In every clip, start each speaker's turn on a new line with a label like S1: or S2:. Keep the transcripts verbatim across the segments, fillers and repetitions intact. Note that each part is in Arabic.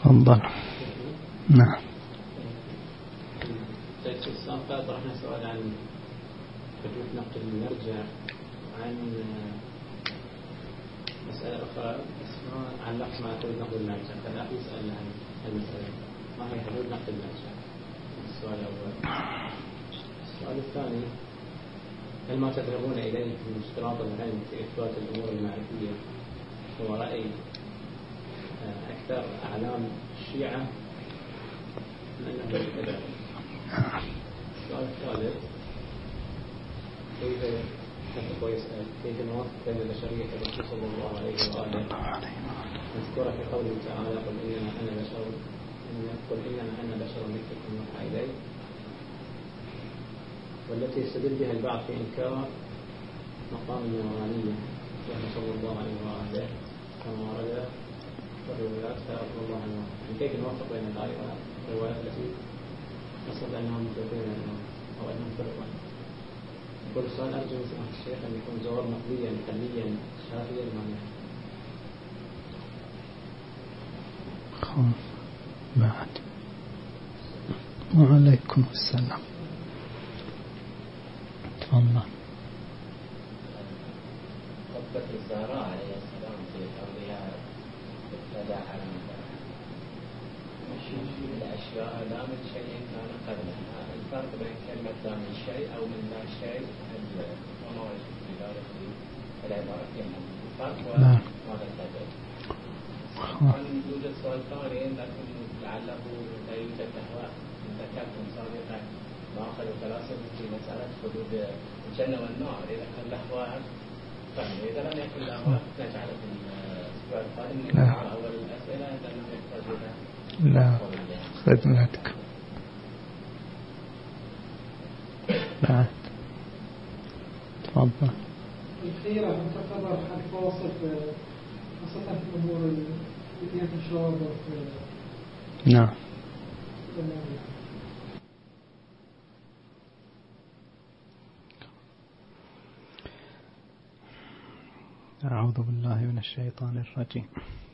S1: تفضل. نعم.
S2: في السابقة طرحنا سؤال عن وجود نقل المرجع عن مسألة أخرى اسمها عن لفظ ما حدود نقل المرجع، فالأخ يسأل عن المسألة ما هي حدود نقل المرجع؟ السؤال الأول. السؤال الثاني: هل ما تذهبون إليه من اشتراط العلم في إثبات الأمور المعرفية هو رأي أكثر أعلام الشيعة من أنه كذلك؟ السؤال الثالث: كيف يتفق ويسأل كيف نوافق بين البشرية الرسول صلى الله عليه وآله مذكورة في قوله تعالى: قل إنما أنا بشر قل إنما أنا بشر مثلكم يوحى إلي، والتي يستدل بها البعض في إنكار مقام النورانية وهو صلى الله عليه وآله كما ورد في الروايات فأرض الله عنه. كيف نوافق بين الآية والروايات التي نصد أنهم متفقين أو أنهم فرقا؟ يقول السؤال: أرجو من سماحة الشيخ أن يكون جواب نقليا حليا شافيا مانعا.
S1: بعد. وعليكم السلام. تفضل.
S3: قبة الزهراء عليه السلام في أرضها ابتدع الأشياء لا من شيء كان قبلها. الفرق بين كلمة لا من شيء أو من لا شيء وما وجد في ذلك العبارة فيها الفرق وماذا تدل. كان يوجد سؤال ثاني لكن لعله لا يوجد أهواء. ذكرتم سابقا ما أخذ الفلاسفة في مسألة حدود الجنة والنار. إذا كان الأهواء فهم، إذا لم يكن الأهواء نجعل في الأسبوع القادم من أول الأسئلة لأنه يحتاج إلى
S1: لا خدمتك. بعد. تفضل.
S4: الخيرة أن تعتبر حد فاصل خاصة في الأمور التي تشابه.
S1: نعم. أعوذ بالله من الشيطان الرجيم.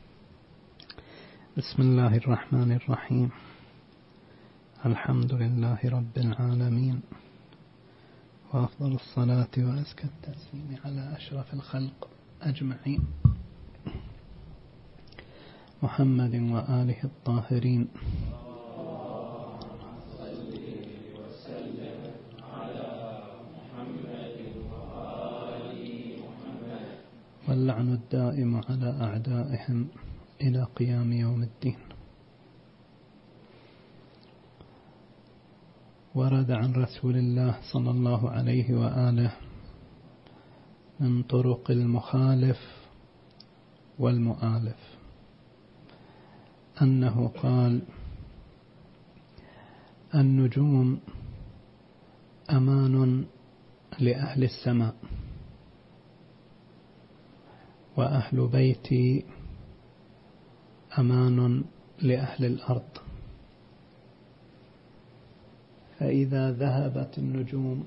S1: بسم الله الرحمن الرحيم. الحمد لله رب العالمين، وأفضل الصلاة وأزكى التسليم على أشرف الخلق أجمعين، محمد وآله الطاهرين. واللعن الدائم على أعدائهم إلى قيام يوم الدين. ورد عن رسول الله صلى الله عليه وآله من طرق المخالف والمؤالف أنه قال: النجوم أمان لأهل السماء، وأهل بيتي أمان لأهل الأرض، فإذا ذهبت النجوم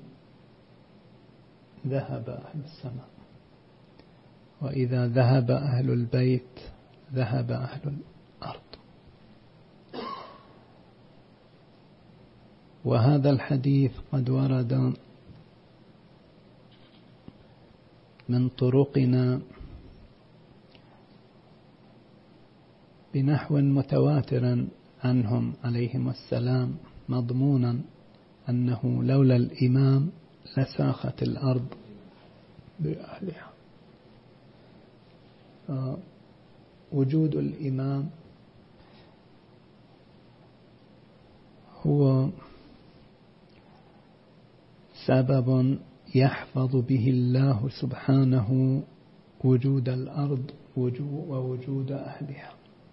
S1: ذهب أهل السماء، وإذا ذهب أهل البيت ذهب أهل الأرض. وهذا الحديث قد ورد من طرقنا بنحو متواتر عنهم عليهم السلام، مضمونا أنه لولا الإمام لساخت الأرض بأهلها. وجود الإمام هو سبب يحفظ به الله سبحانه وجود الأرض ووجود أهلها.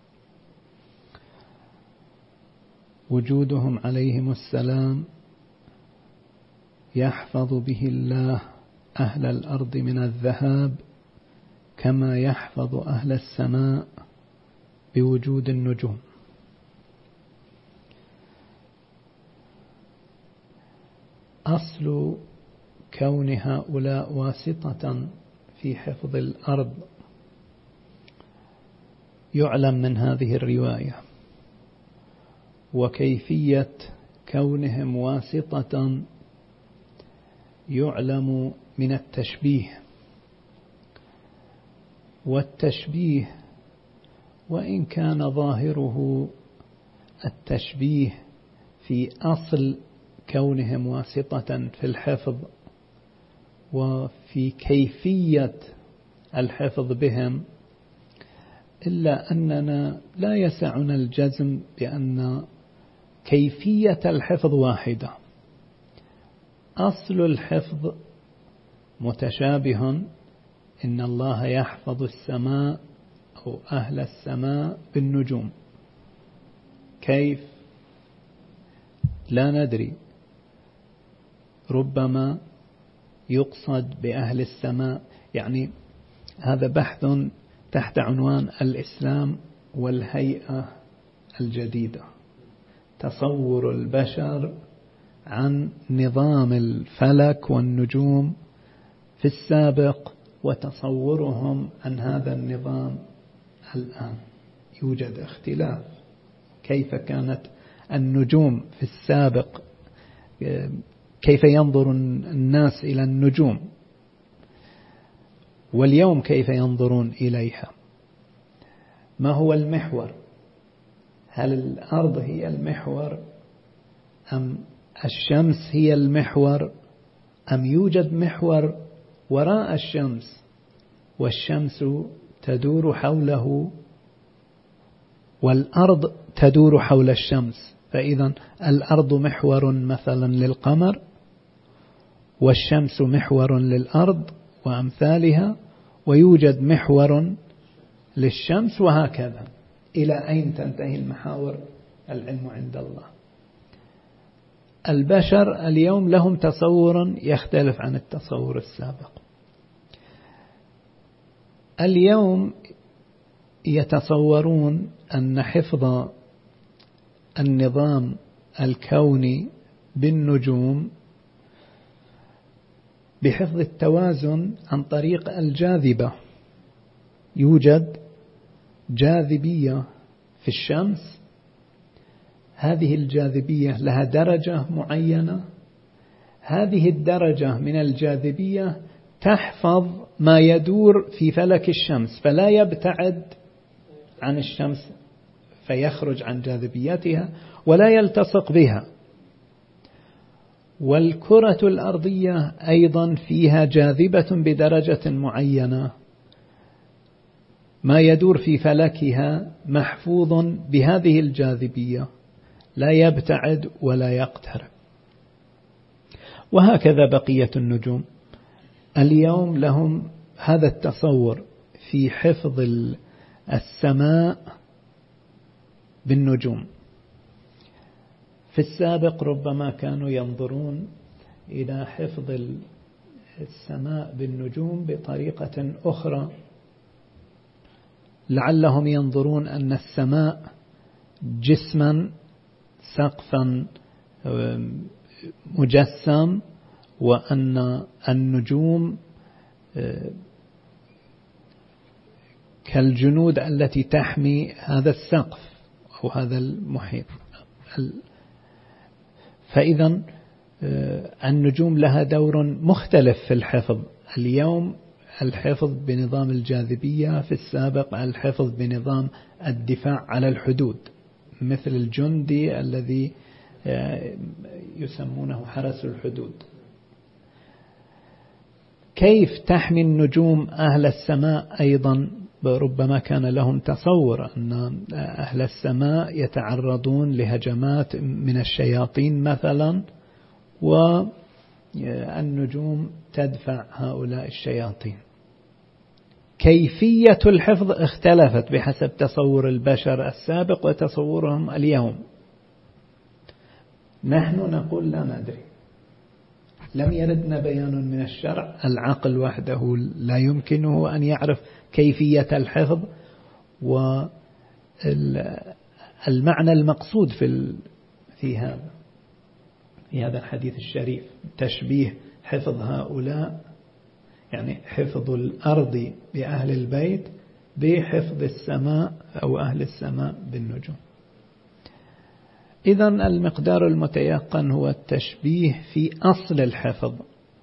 S1: وجودهم عليهم السلام يحفظ به الله أهل الأرض من الذهاب، كما يحفظ أهل السماء بوجود النجوم. أصل كون هؤلاء واسطة في حفظ الأرض يعلم من هذه الرواية، وكيفية كونهم واسطة يعلم من التشبيه. والتشبيه وإن كان ظاهره التشبيه في أصل كونهم واسطة في الحفظ وفي كيفية الحفظ بهم، إلا أننا لا يسعنا الجزم بأن كيفية الحفظ واحدة. أصل الحفظ متشابه، إن الله يحفظ السماء أو أهل السماء بالنجوم. كيف؟ لا ندري، ربما يقصد بأهل السماء، يعني هذا بحث تحت عنوان الإسلام والهيئة الجديدة، تصور البشر عن نظام الفلك والنجوم في السابق وتصورهم عن هذا النظام الآن. يوجد اختلاف، كيف كانت النجوم في السابق، كيف ينظر الناس إلى النجوم، واليوم كيف ينظرون إليها. ما هو المحور؟ هل الأرض هي المحور أم الشمس هي المحور، أم يوجد محور وراء الشمس والشمس تدور حوله والأرض تدور حول الشمس؟ فإذا الأرض محور مثلا للقمر، والشمس محور للأرض وأمثالها، ويوجد محور للشمس، وهكذا إلى أين تنتهي المحاور؟ العلم عند الله. البشر اليوم لهم تصور يختلف عن التصور السابق. اليوم يتصورون أن حفظ النظام الكوني بالنجوم بحفظ التوازن عن طريق الجاذبة. يوجد جاذبية في الشمس، هذه الجاذبية لها درجة معينة، هذه الدرجة من الجاذبية تحفظ ما يدور في فلك الشمس فلا يبتعد عن الشمس فيخرج عن جاذبيتها ولا يلتصق بها. والكرة الأرضية أيضا فيها جاذبة بدرجة معينة، ما يدور في فلكها محفوظ بهذه الجاذبية، لا يبتعد ولا يقترب. وهكذا بقية النجوم اليوم لهم هذا التصور في حفظ السماء بالنجوم. في السابق ربما كانوا ينظرون إلى حفظ السماء بالنجوم بطريقة أخرى، لعلهم ينظرون أن السماء جسما سقفا مجسم، وأن النجوم كالجنود التي تحمي هذا السقف أو هذا المحيط. فإذا النجوم لها دور مختلف في الحفظ. اليوم الحفظ بنظام الجاذبية، في السابق الحفظ بنظام الدفاع على الحدود، مثل الجندي الذي يسمونه حرس الحدود. كيف تحمي النجوم أهل السماء؟ أيضا ربما كان لهم تصور أن أهل السماء يتعرضون لهجمات من الشياطين مثلا، والنجوم تدفع هؤلاء الشياطين. كيفية الحفظ اختلفت بحسب تصور البشر السابق وتصورهم اليوم. نحن نقول لا ندري، لم يردنا بيان من الشرع، العقل وحده لا يمكنه أن يعرف كيفية الحفظ والمعنى المقصود في في هذا في هذا الحديث الشريف، تشبيه حفظ هؤلاء، يعني حفظ الأرض بأهل البيت بحفظ السماء أو أهل السماء بالنجوم. إذن المقدار المتيقن هو التشبيه في أصل الحفظ،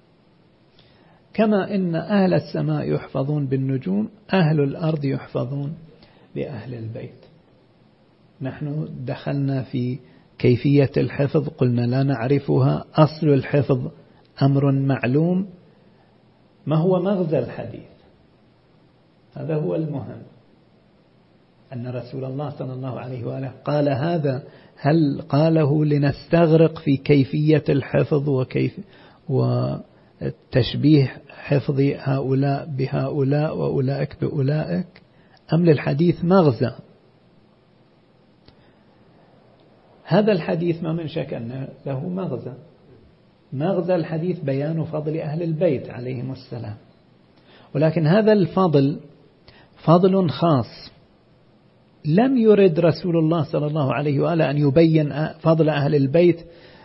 S1: كما إن أهل السماء يحفظون بالنجوم، أهل الأرض يحفظون بأهل البيت. نحن دخلنا في كيفية الحفظ، قلنا لا نعرفها. أصل الحفظ أمر معلوم. ما هو مغزى الحديث؟ هذا هو المهم، أن رسول الله صلى الله عليه وآله قال هذا، هل قاله لنستغرق في كيفية الحفظ وكيف وتشبيه حفظ هؤلاء بهؤلاء وأولئك بأولئك، أم للحديث مغزى؟ هذا الحديث ما من شك أن له مغزى. مغزى الحديث بيان فضل أهل البيت عليهم السلام، ولكن هذا الفضل فضل خاص. لم يرد رسول الله صلى الله عليه وآله أن يبين فضل أهل البيت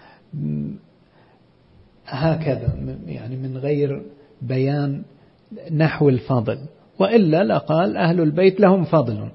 S1: هكذا، يعني من غير بيان نحو الفضل، وإلا لقال أهل البيت لهم فضل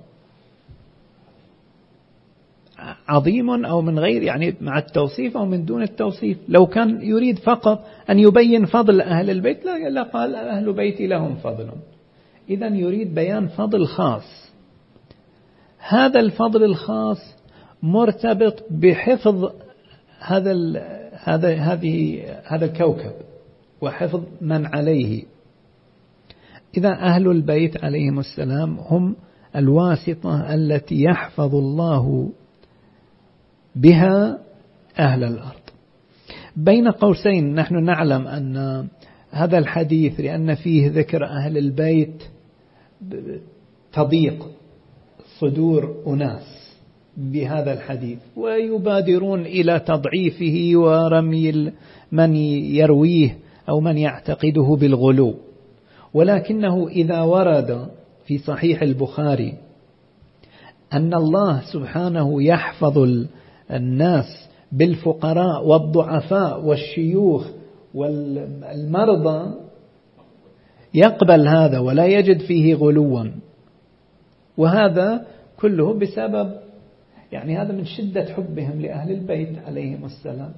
S1: عظيم، أو من غير، يعني مع التوصيف أو من دون التوصيف. لو كان يريد فقط أن يبين فضل أهل البيت لقال أهل بيتي لهم فضل. إذن يريد بيان فضل خاص. هذا الفضل الخاص مرتبط بحفظ هذا هذا هذه هذا الكوكب وحفظ من عليه. إذا أهل البيت عليهم السلام هم الواسطة التي يحفظ الله بها أهل الأرض. بين قوسين، نحن نعلم أن هذا الحديث لأن فيه ذكر أهل البيت تضيق صدور أناس بهذا الحديث، ويبادرون إلى تضعيفه ورمي من يرويه أو من يعتقده بالغلو. ولكنه إذا ورد في صحيح البخاري أن الله سبحانه يحفظ الناس بالفقراء والضعفاء والشيوخ والمرضى، يقبل هذا ولا يجد فيه غلوا، وهذا كله بسبب، يعني هذا من شدة حبهم لأهل البيت عليهم السلام.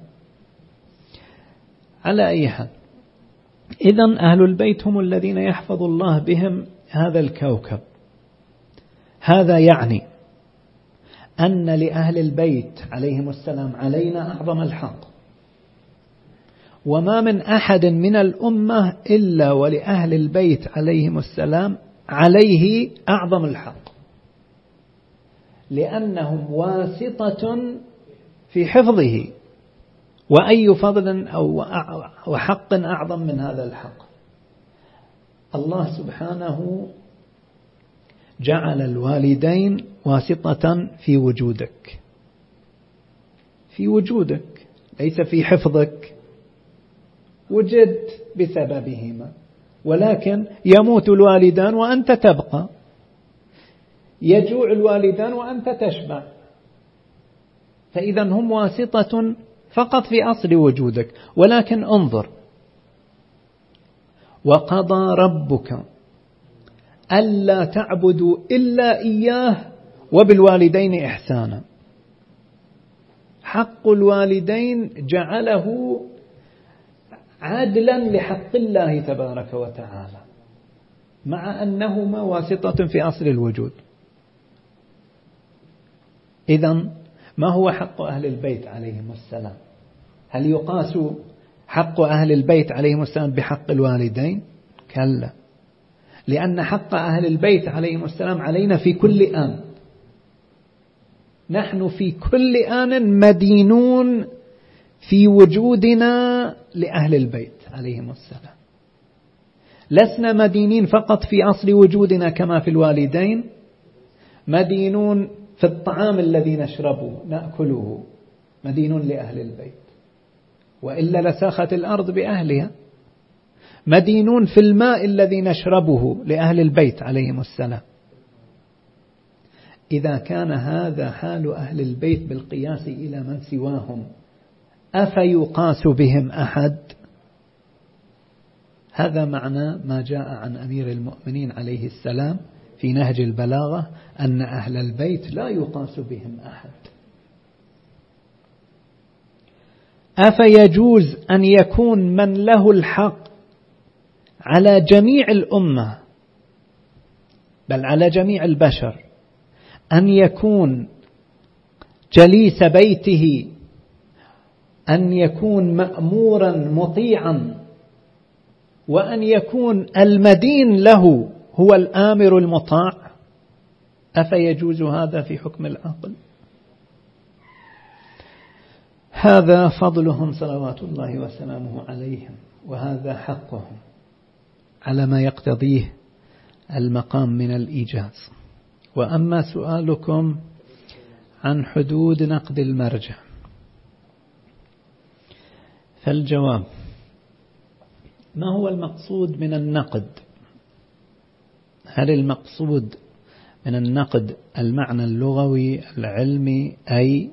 S1: على أي حال، إذن أهل البيت هم الذين يحفظ الله بهم هذا الكوكب. هذا يعني أن لأهل البيت عليهم السلام علينا أعظم الحق، وما من أحد من الأمة إلا ولأهل البيت عليهم السلام عليه أعظم الحق، لأنهم واسطة في حفظه. وأي فضل أو حق أعظم من هذا الحق؟ الله سبحانه جعل الوالدين واسطة في وجودك، في وجودك، ليس في حفظك. وجدت بسببهما، ولكن يموت الوالدان وأنت تبقى، يجوع الوالدان وأنت تشبع، فإذا هم واسطة فقط في أصل وجودك. ولكن انظر، وقضى ربك ألا تعبدوا إلا إياه وبالوالدين إحسانا. حق الوالدين جعله عادلا لحق الله تبارك وتعالى، مع أنهما واسطة في أصل الوجود. إذن ما هو حق أهل البيت عليهم السلام؟ هل يقاس حق أهل البيت عليهم السلام بحق الوالدين؟ كلا، لأن حق أهل البيت عليهم السلام علينا في كل آن. نحن في كل آن مدينون في وجودنا لأهل البيت عليهم السلام. لسنا مدينين فقط في أصل وجودنا كما في الوالدين، مدينون في الطعام الذي نشربه نأكله، مدينون لأهل البيت، وإلا لساخت الأرض بأهلها. مدينون في الماء الذي نشربه لأهل البيت عليهم السلام. إذا كان هذا حال أهل البيت بالقياس إلى من سواهم، أفيقاس بهم أحد؟ هذا معنى ما جاء عن أمير المؤمنين عليه السلام في نهج البلاغة، أن أهل البيت لا يقاس بهم أحد. أفيجوز أن يكون من له الحق على جميع الأمة بل على جميع البشر أن يكون جليس بيته أن يكون مأمورا مطيعا وأن يكون المدين له هو الآمر المطاع؟ أفيجوز هذا في حكم العقل؟ هذا فضلهم صلوات الله وسلامه عليهم، وهذا حقهم على ما يقتضيه المقام من الإيجاز. وأما سؤالكم عن حدود نقد المرجع فالجواب: ما هو المقصود من النقد؟ هل المقصود من النقد المعنى اللغوي العلمي، أي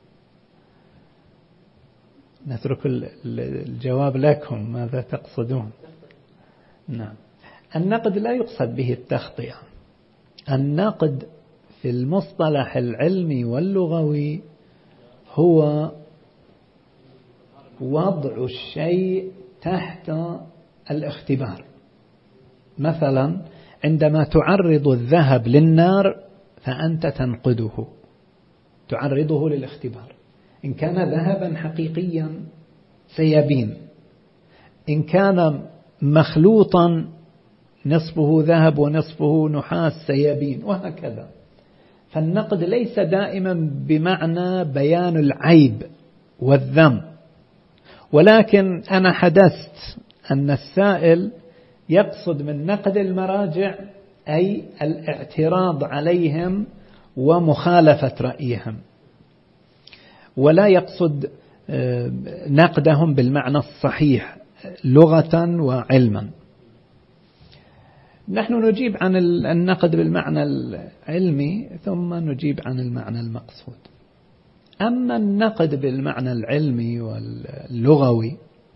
S1: نترك الجواب لكم ماذا تقصدون؟ نعم، النقد لا يقصد به التخطئة. النقد في المصطلح العلمي واللغوي هو وضع الشيء تحت الاختبار. مثلا عندما تعرض الذهب للنار فأنت تنقده، تعرضه للاختبار. إن كان ذهبا حقيقيا سيبين، إن كان مخلوطا نصفه ذهب ونصفه نحاس سيبين، وهكذا. فالنقد ليس دائما بمعنى بيان العيب والذم، ولكن أنا حدثت أن السائل يقصد من نقد المراجع أي الاعتراض عليهم ومخالفة رأيهم، ولا يقصد نقدهم بالمعنى الصحيح لغة وعلما. نحن نجيب عن النقد بالمعنى العلمي ثم نجيب عن المعنى المقصود. أما النقد بالمعنى العلمي واللغوي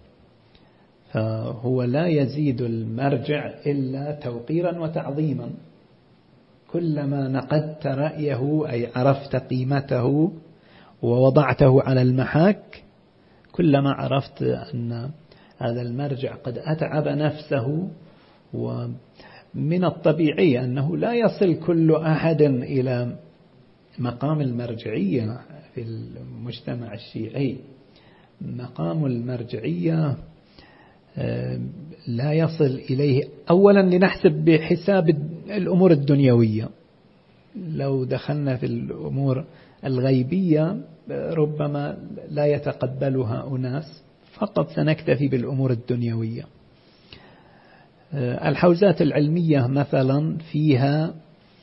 S1: فهو لا يزيد المرجع إلا توقيرا وتعظيما. كلما نقدت رأيه أي عرفت قيمته ووضعته على المحك، كلما عرفت أن هذا المرجع قد أتعب نفسه. ومن الطبيعي أنه لا يصل كل أحد إلى مقام المرجعية في المجتمع الشيعي. مقام المرجعية لا يصل إليه أولا لنحسب بحساب الأمور الدنيوية. لو دخلنا في الأمور الغيبية ربما لا يتقبلها أناس، فقط سنكتفي بالأمور الدنيوية. الحوزات العلمية مثلا فيها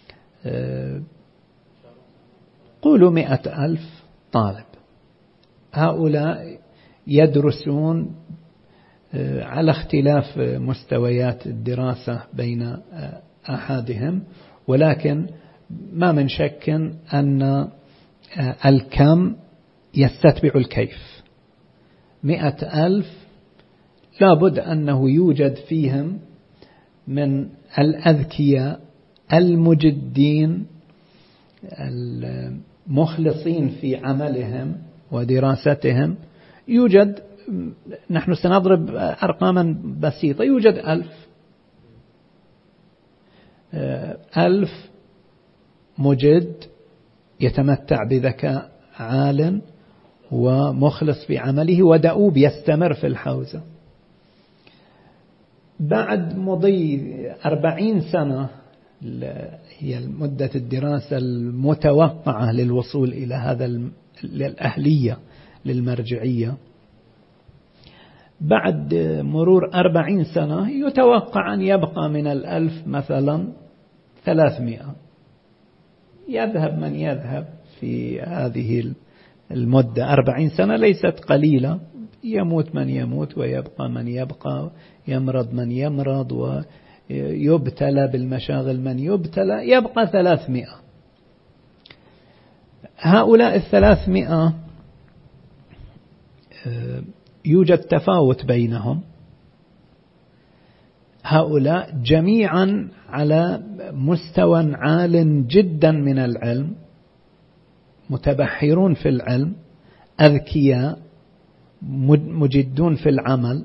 S1: قولوا مئة ألف طالب، هؤلاء يدرسون على اختلاف مستويات الدراسة بين أحدهم، ولكن ما من شك أن الكم يستتبع الكيف. مئة ألف لابد أنه يوجد فيهم من الأذكياء المجدين المخلصين في عملهم ودراستهم. يوجد، نحن سنضرب أرقاما بسيطة، يوجد ألف ألف مجد يتمتع بذكاء عال ومخلص في عمله ودؤوب يستمر في الحوزة. بعد مضي أربعين سنة هي مدة الدراسة المتوقعة للوصول إلى هذا الأهلية للمرجعية، بعد مرور أربعين سنة يتوقع أن يبقى من الألف مثلا ثلاثمائة. يذهب من يذهب في هذه المدة، أربعين سنة ليست قليلة. يموت من يموت ويبقى من يبقى، يمرض من يمرض ويبتلى بالمشاغل من يبتلى، يبقى ثلاثمائة. هؤلاء الثلاثمائة يوجد تفاوت بينهم. هؤلاء جميعا على مستوى عال جدا من العلم، متبحرون في العلم، أذكياء مجدون في العمل،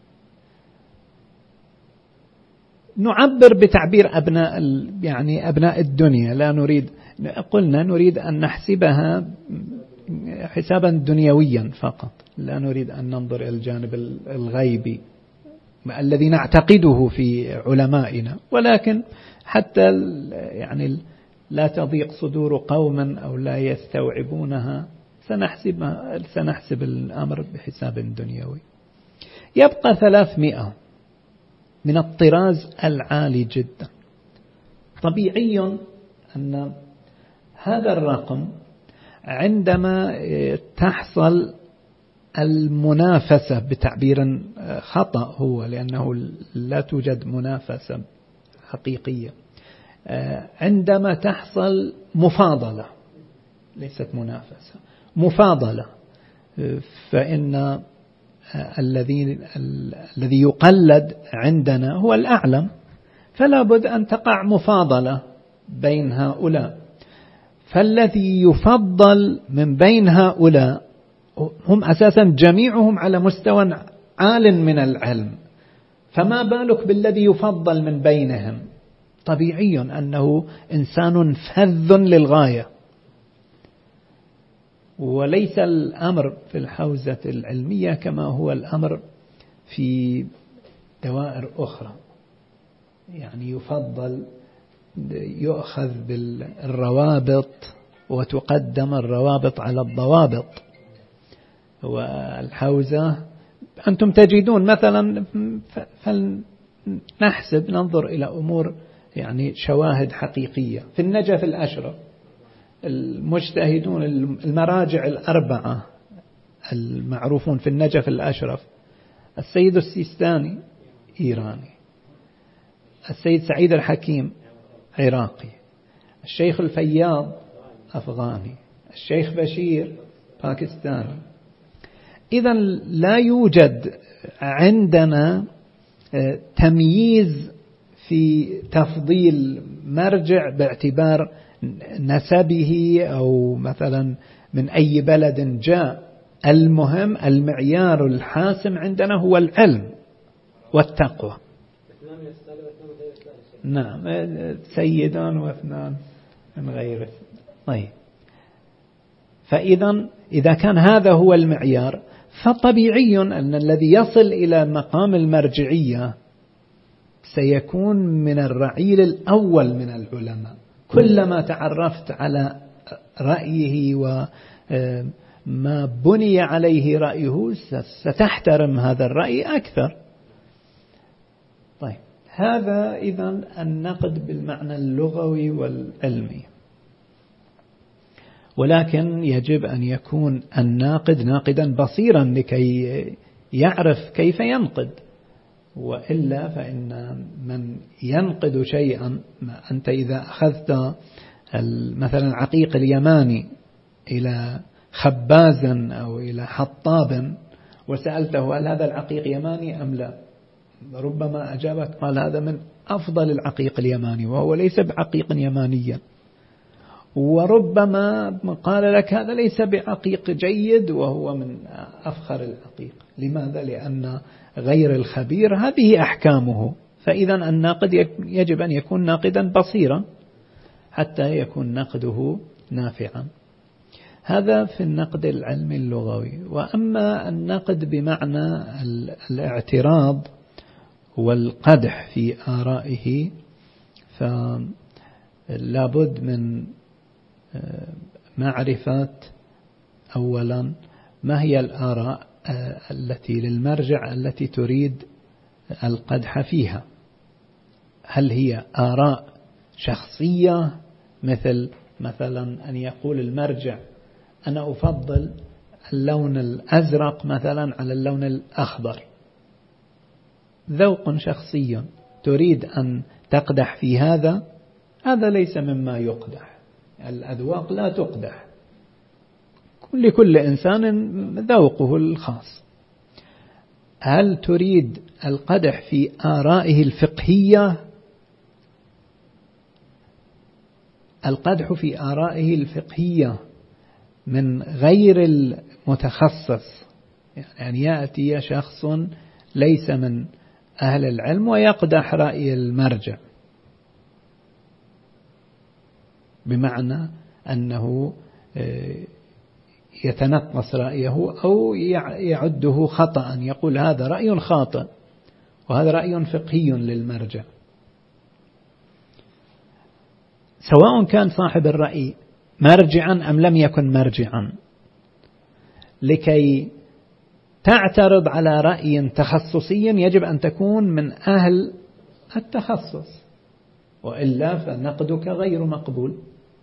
S1: نعبر بتعبير أبناء يعني أبناء الدنيا، لا نريد، قلنا نريد أن نحسبها حسابا دنيويا فقط، لا نريد أن ننظر إلى الجانب الغيبي الذي نعتقده في علمائنا، ولكن حتى يعني لا تضيق صدور قوم أو لا يستوعبونها سنحسبها سنحسب الأمر بحساب دنيوي. يبقى ثلاثمائة من الطراز العالي جدا. طبيعي أن هذا الرقم عندما تحصل المنافسة بتعبير خطأ هو، لأنه لا توجد منافسة حقيقية، عندما تحصل مفاضلة ليست منافسة، مفاضلة، فإن الذي الذي يقلد عندنا هو الأعلم، فلا بد أن تقع مفاضلة بين هؤلاء، فالذي يفضل من بين هؤلاء هم أساسا جميعهم على مستوى عال من العلم، فما بالك بالذي يفضل من بينهم؟ طبيعي أنه إنسان فذ للغاية. وليس الأمر في الحوزة العلمية كما هو الأمر في دوائر أخرى، يعني يفضل يؤخذ بالروابط وتقدم الروابط على الضوابط. والحوزة أنتم تجدون مثلا، فلنحسب ننظر إلى أمور يعني شواهد حقيقية في النجف الأشرف، المجتهدون المراجع الأربعة المعروفون في النجف الأشرف، السيد السيستاني إيراني، السيد سعيد الحكيم عراقي، الشيخ الفياض أفغاني، الشيخ بشير باكستاني. إذن لا يوجد عندنا تمييز في تفضيل مرجع باعتبار نسبه أو مثلا من أي بلد جاء. المهم المعيار الحاسم عندنا هو العلم والتقوى. نعم، سيدان واثنان من غيره. طيب، فإذا إذا كان هذا هو المعيار، فطبيعي أن الذي يصل إلى مقام المرجعية سيكون من الرعيل الأول من العلماء. كلما تعرفت على رأيه وما بني عليه رأيه ستحترم هذا الرأي أكثر. طيب، هذا إذن النقد بالمعنى اللغوي والعلمي، ولكن يجب أن يكون الناقد ناقدا بصيرا لكي يعرف كيف ينقد، وإلا فإن من ينقد شيئا، أنت إذا أخذت مثلا العقيق اليماني إلى خباز أو إلى حطاب وسألته هل هذا العقيق يماني أم لا، ربما أجابك قال هذا من أفضل العقيق اليماني وهو ليس بعقيق يمانيا، وربما قال لك هذا ليس بعقيق جيد وهو من أفخر العقيق. لماذا؟ لأن غير الخبير هذه أحكامه. فإذا الناقد يجب أن يكون ناقدا بصيرا حتى يكون نقده نافعا. هذا في النقد العلمي اللغوي. وأما النقد بمعنى الاعتراض والقدح في آرائه، فلا بد من معرفة أولا ما هي الآراء التي للمرجع التي تريد القدح فيها. هل هي آراء شخصية، مثل مثلا أن يقول المرجع أنا أفضل اللون الأزرق مثلا على اللون الأخضر، ذوق شخصي تريد أن تقدح في هذا، هذا ليس مما يقدح. الأذواق لا تقدح، لكل إنسان ذوقه الخاص. هل تريد القدح في آرائه الفقهية؟ القدح في آرائه الفقهية من غير المتخصص يعني يأتي شخص ليس من أهل العلم ويقدح رأي المرجع، بمعنى أنه يتنقص رأيه أو يعده خطأ، يقول هذا رأي خاطئ وهذا رأي فقهي للمرجع، سواء كان صاحب الرأي مرجعا أم لم يكن مرجعا. لكي تعترض على رأي تخصصي يجب أن تكون من أهل التخصص، وإلا فنقدك غير مقبول،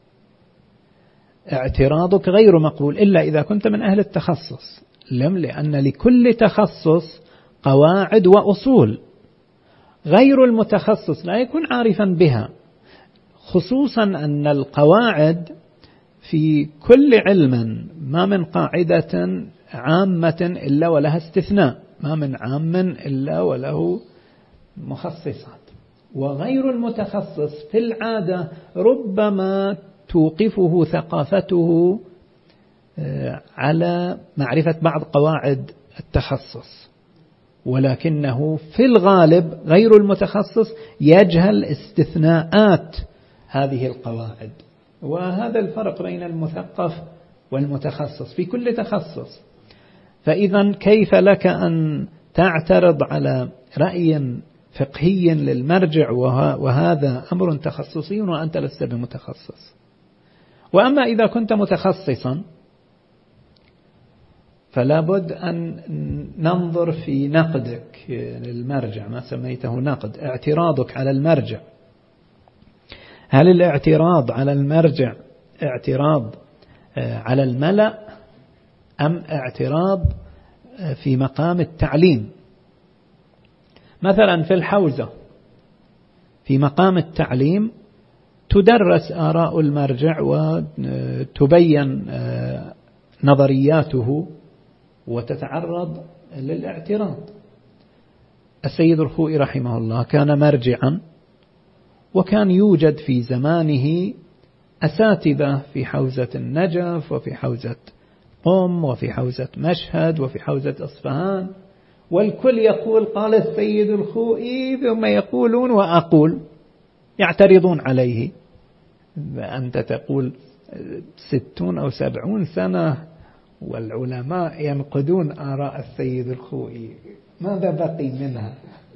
S1: اعتراضك غير مقبول إلا إذا كنت من أهل التخصص. لم لأن لكل تخصص قواعد وأصول، غير المتخصص لا يكون عارفا بها، خصوصا أن القواعد في كل علم ما من قاعدة عامة إلا ولها استثناء، ما من عام إلا وله مخصصات. وغير المتخصص في العادة ربما توقفه ثقافته على معرفة بعض قواعد التخصص، ولكنه في الغالب غير المتخصص يجهل استثناءات هذه القواعد. وهذا الفرق بين المثقف والمتخصص في كل تخصص. فإذا كيف لك أن تعترض على رأي فقهي للمرجع وهذا أمر تخصصي وأنت لست بمتخصص؟ وأما إذا كنت متخصصا فلا بد أن ننظر في نقدك للمرجع، ما سميته نقد، اعتراضك على المرجع. هل الاعتراض على المرجع اعتراض على الملأ أم اعتراض في مقام التعليم؟ مثلا في الحوزة في مقام التعليم تدرس آراء المرجع وتبين نظرياته وتتعرض للاعتراض. السيد الخوئي رحمه الله كان مرجعا، وكان يوجد في زمانه أساتذة في حوزة النجف وفي حوزة قم وفي حوزة مشهد وفي حوزة أصفهان، والكل يقول قال السيد الخوئي ثم يقولون وأقول، يعترضون عليه. أنت تقول ستون أو سبعون سنة والعلماء ينقدون آراء السيد الخوئي، ماذا بقي منها؟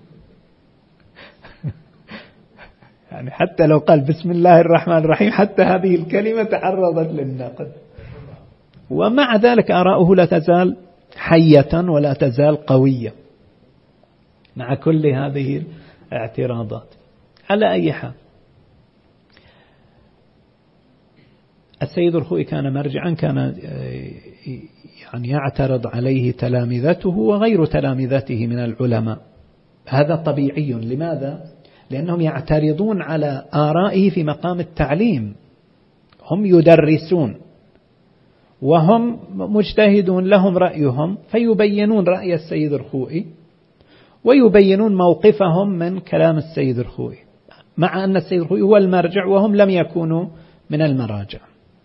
S1: يعني حتى لو قال بسم الله الرحمن الرحيم حتى هذه الكلمة تعرضت للنقد. ومع ذلك آراؤه لا تزال حية ولا تزال قوية مع كل هذه الاعتراضات. على أي حال، السيد الخوئي كان مرجعا، كان يعني يعترض عليه تلامذته وغير تلامذته من العلماء، هذا طبيعي. لماذا؟ لأنهم يعترضون على آرائه في مقام التعليم، هم يدرسون وهم مجتهدون لهم رأيهم، فيبينون رأي السيد الخوئي ويبينون موقفهم من كلام السيد الخوئي، مع أن السيد الخوئي هو المرجع وهم لم يكونوا من المراجع.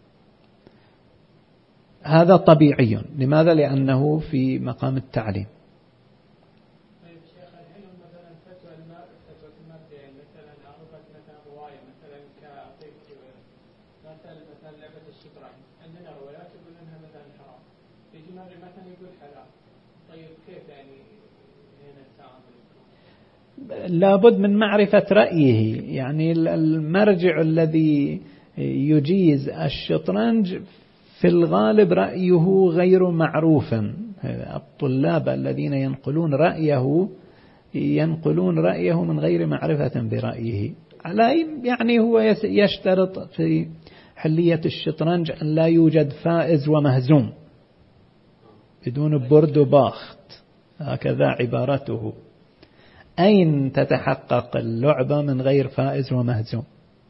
S1: هذا طبيعي. لماذا؟ لأنه في مقام التعليم.
S4: طيب شيخ، الحين مثلا فتوى الماء فتوى الماء مثلا عرضت مثلا رواية مثلا كأعطيك مثلا مثلا لعبة الشطرنج، عندنا روايات يقول إنها مثلا حرام، يجي مرجع مثلا يقول حلال. طيب كيف يعني هنا التعامل؟
S1: لابد من معرفة رأيه. يعني المرجع الذي يجيز الشطرنج في الغالب رأيه غير معروف. الطلاب الذين ينقلون رأيه ينقلون رأيه من غير معرفة برأيه. يعني هو يشترط في حلية الشطرنج أن لا يوجد فائز ومهزوم بدون برد وباخت، هكذا عبارته. أين تتحقق اللعبة من غير فائز ومهزوم؟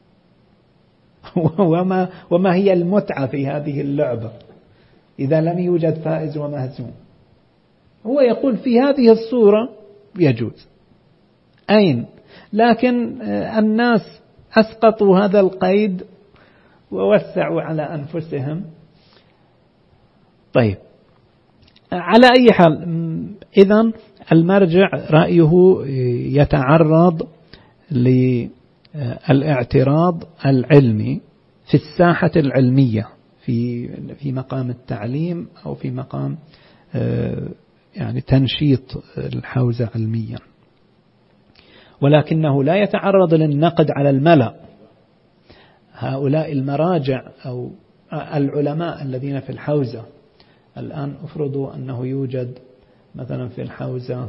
S1: وما, وما هي المتعة في هذه اللعبة إذا لم يوجد فائز ومهزوم؟ هو يقول في هذه الصورة يجوز. أين؟ لكن الناس أسقطوا هذا القيد ووسعوا على أنفسهم. طيب، على أي حال، إذن المرجع رأيه يتعرض للاعتراض العلمي في الساحة العلمية، في في مقام التعليم أو في مقام يعني تنشيط الحوزة علميا، ولكنه لا يتعرض للنقد على الملأ. هؤلاء المراجع أو العلماء الذين في الحوزة الآن، أفرضوا أنه يوجد مثلا في الحوزة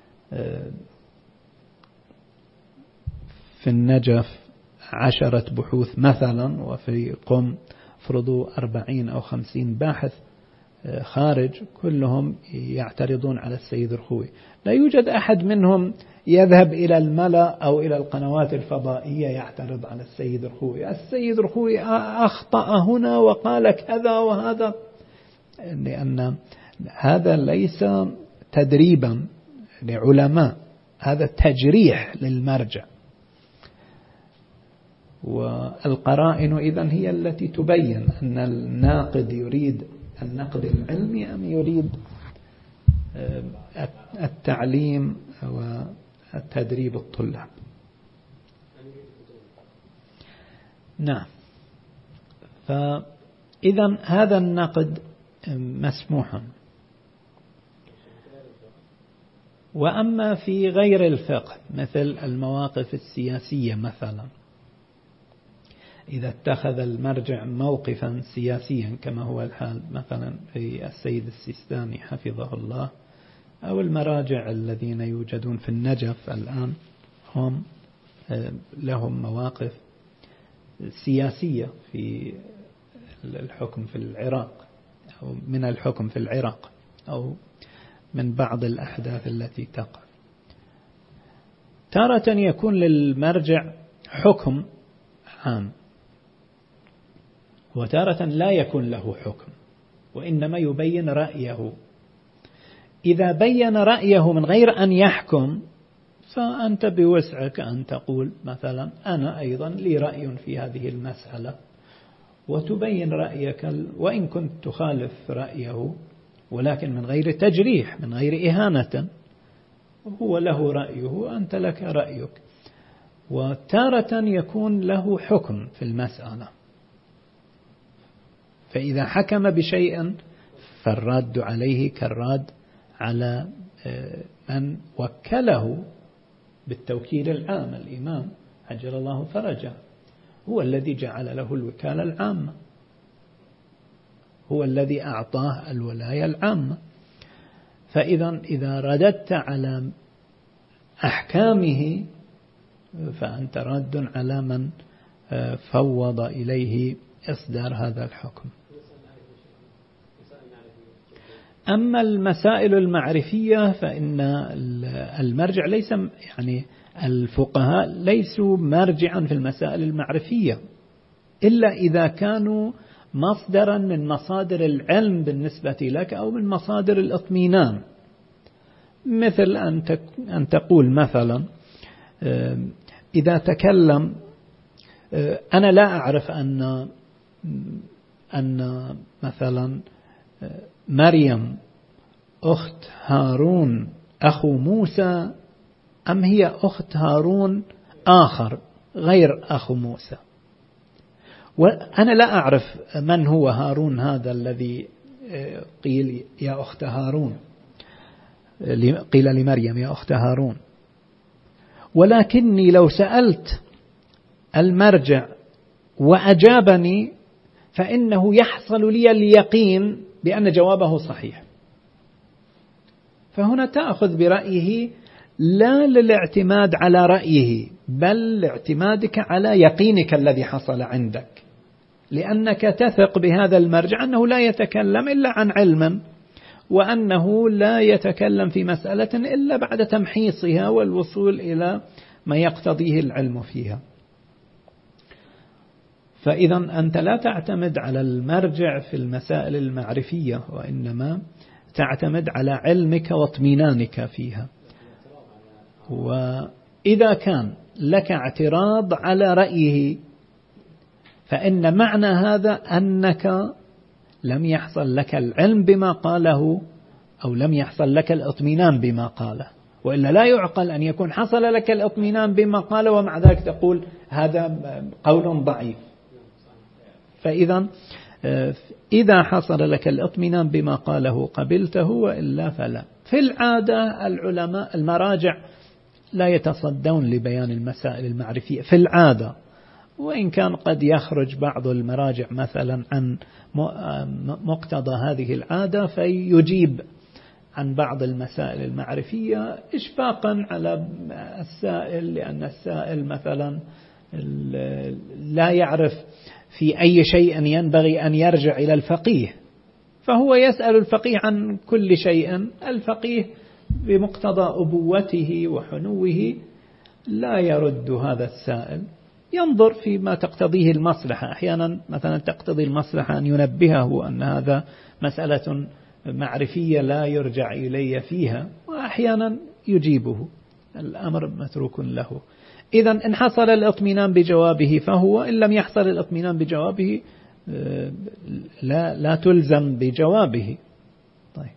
S1: في النجف عشرة بحوث مثلا، وفي قم افرضوا أربعين أو خمسين باحث خارج، كلهم يعترضون على السيد الخوئي. لا يوجد أحد منهم يذهب إلى الملأ أو إلى القنوات الفضائية يعترض على السيد الخوئي. السيد الخوئي أخطأ هنا وقال كذا وهذا، لأن هذا ليس تدريبا لعلماء، هذا تجريح للمرجع. والقرائن إذن هي التي تبين أن الناقد يريد النقد العلمي أم يريد التعليم وتدريب الطلاب. نعم. فإذا هذا النقد مسموح. وأما في غير الفقه مثل المواقف السياسية مثلا، إذا اتخذ المرجع موقفا سياسيا كما هو الحال مثلا في السيد السيستاني حفظه الله، أو المراجع الذين يوجدون في النجف الآن، هم لهم مواقف سياسية في الحكم في العراق أو من الحكم في العراق أو من بعض الأحداث التي تقع. تارة يكون للمرجع حكم عام، وتارة لا يكون له حكم، وإنما يبين رأيه. إذا بين رأيه من غير أن يحكم، فأنت بوسعك أن تقول مثلا أنا أيضا لي رأي في هذه المسألة، وتبين رأيك وإن كنت تخالف رأيه، ولكن من غير تجريح، من غير إهانة. هو له رأيه وأنت لك رأيك. وتارة يكون له حكم في المسألة، فإذا حكم بشيء فالراد عليه كالراد على من وكله بالتوكيل العام. الإمام عجل الله فرجه هو الذي جعل له الوكالة العامة، هو الذي أعطاه الولاية العامة. فإذا إذا رددت على أحكامه فأنت راد على من فوض إليه إصدار هذا الحكم. أما المسائل المعرفية فإن المرجع ليس يعني الفقهاء ليسوا مرجعا في المسائل المعرفية إلا إذا كانوا مصدرا من مصادر العلم بالنسبة لك أو من مصادر الإطمئنان. مثل أن تقول مثلا إذا تكلم أنا لا أعرف أن أن مثلا مريم أخت هارون أخو موسى أم هي أخت هارون آخر غير أخو موسى، وأنا لا أعرف من هو هارون هذا الذي قيل يا أخت هارون، قيل لمريم يا أخت هارون، ولكني لو سألت المرجع وأجابني فإنه يحصل لي اليقين بأن جوابه صحيح. فهنا تأخذ برأيه لا للاعتماد على رأيه، بل لاعتمادك على يقينك الذي حصل عندك، لأنك تثق بهذا المرجع أنه لا يتكلم إلا عن علم، وأنه لا يتكلم في مسألة إلا بعد تمحيصها والوصول إلى ما يقتضيه العلم فيها. فإذا أنت لا تعتمد على المرجع في المسائل المعرفية، وإنما تعتمد على علمك واطمئنانك فيها. وإذا كان لك اعتراض على رأيه فإن معنى هذا أنك لم يحصل لك العلم بما قاله، أو لم يحصل لك الاطمئنان بما قاله، وإلا لا يعقل أن يكون حصل لك الاطمئنان بما قاله ومع ذلك تقول هذا قول ضعيف. فإذا إذا حصل لك الاطمئنان بما قاله قبلته، وإلا فلا. في العادة العلماء المراجع لا يتصدون لبيان المسائل المعرفية في العادة، وإن كان قد يخرج بعض المراجع مثلا عن مقتضى هذه العادة فيجيب عن بعض المسائل المعرفية إشفاقا على السائل، لأن السائل مثلا لا يعرف في أي شيء ينبغي أن يرجع إلى الفقيه، فهو يسأل الفقيه عن كل شيء. الفقيه بمقتضى أبوته وحنوه لا يرد هذا السائل، ينظر فيما تقتضيه المصلحة. أحيانا مثلا تقتضي المصلحة أن ينبهه أن هذا مسألة معرفية لا يرجع إلي فيها، وأحيانا يجيبه، الأمر متروك له. إذا إن حصل الاطمئنان بجوابه فهو، إن لم يحصل الاطمئنان بجوابه لا لا تلزم بجوابه. طيب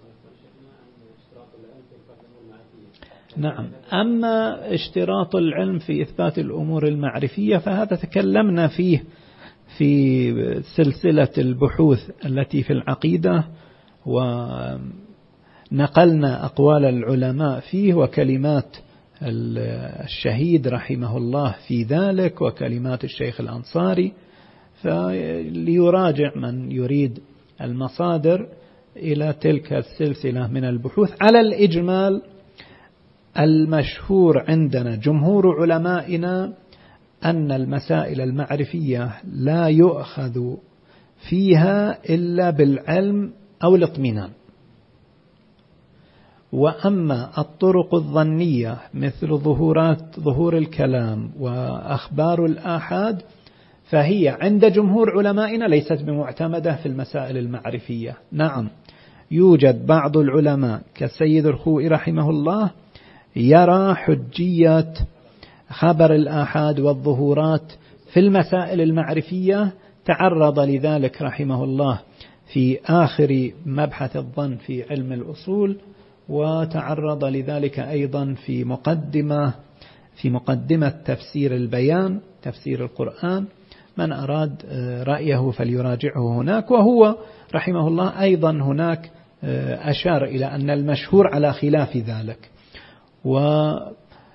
S1: نعم. أما اشتراط العلم في إثبات الأمور المعرفية فهذا تكلمنا فيه في سلسلة البحوث التي في العقيدة، ونقلنا أقوال العلماء فيه وكلمات الشهيد رحمه الله في ذلك وكلمات الشيخ الأنصاري، فليراجع من يريد المصادر إلى تلك السلسلة من البحوث. على الإجمال المشهور عندنا جمهور علمائنا أن المسائل المعرفية لا يؤخذ فيها إلا بالعلم أو الاطمئنان، وأما الطرق الظنية مثل ظهورات ظهور الكلام وأخبار الآحاد فهي عند جمهور علمائنا ليست بمعتمدة في المسائل المعرفية. نعم، يوجد بعض العلماء كالسيد الخوئي رحمه الله يرى حجية خبر الآحاد والظهورات في المسائل المعرفية، تعرض لذلك رحمه الله في آخر مبحث الظن في علم الأصول، وتعرض لذلك أيضا في مقدمة في مقدمة تفسير البيان، تفسير القرآن. من أراد رأيه فليراجعه هناك. وهو رحمه الله أيضا هناك أشار إلى أن المشهور على خلاف ذلك، وله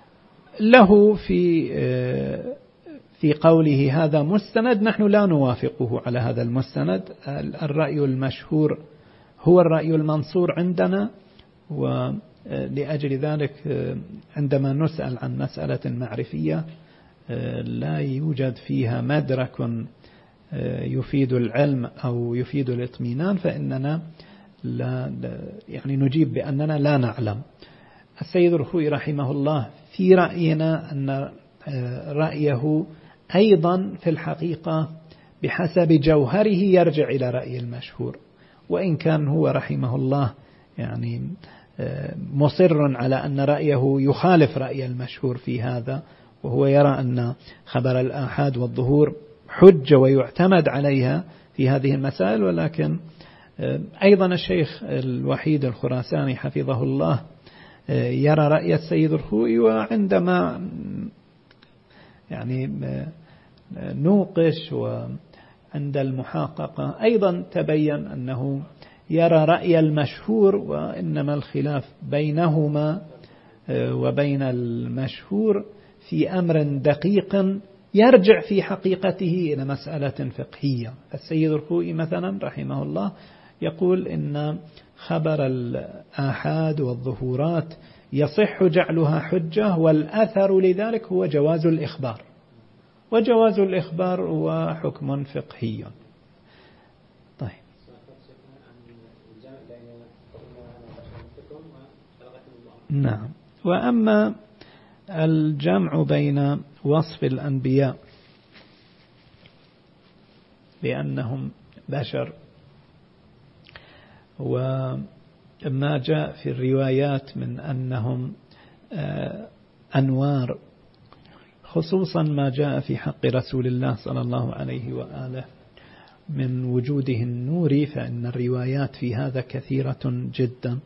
S1: في في قوله هذا مستند، نحن لا نوافقه على هذا المستند. الرأي المشهور هو الرأي المنصور عندنا، ولأجل ذلك عندما نسأل عن مسألة معرفية لا يوجد فيها مدرك يفيد العلم أو يفيد الاطمئنان فإننا لا يعني نجيب بأننا لا نعلم. السيد الخوئي رحمه الله في رأينا أن رأيه أيضا في الحقيقة بحسب جوهره يرجع إلى رأي المشهور، وإن كان هو رحمه الله يعني مصر على أن رأيه يخالف رأي المشهور في هذا، وهو يرى أن خبر الآحاد والظهور حجة ويعتمد عليها في هذه المسائل. ولكن أيضا الشيخ الوحيد الخراساني حفظه الله يرى رأي السيد الخوئي، وعندما يعني نوقش وعند المحاققة أيضا تبين أنه يرى رأي المشهور، وإنما الخلاف بينهما وبين المشهور في أمر دقيق يرجع في حقيقته إلى مسألة فقهية. السيد الخوئي مثلا رحمه الله يقول إن خبر الآحاد والظهورات يصح جعلها حجة، والأثر لذلك هو جواز الإخبار، وجواز الإخبار هو حكم فقهي. طيب نعم. وأما الجمع بين وصف الأنبياء بأنهم بشر وما جاء في الروايات من أنهم أنوار، خصوصا ما جاء في حق رسول الله صلى الله عليه وآله من وجوده النوري، فإن الروايات في هذا كثيرة جدا.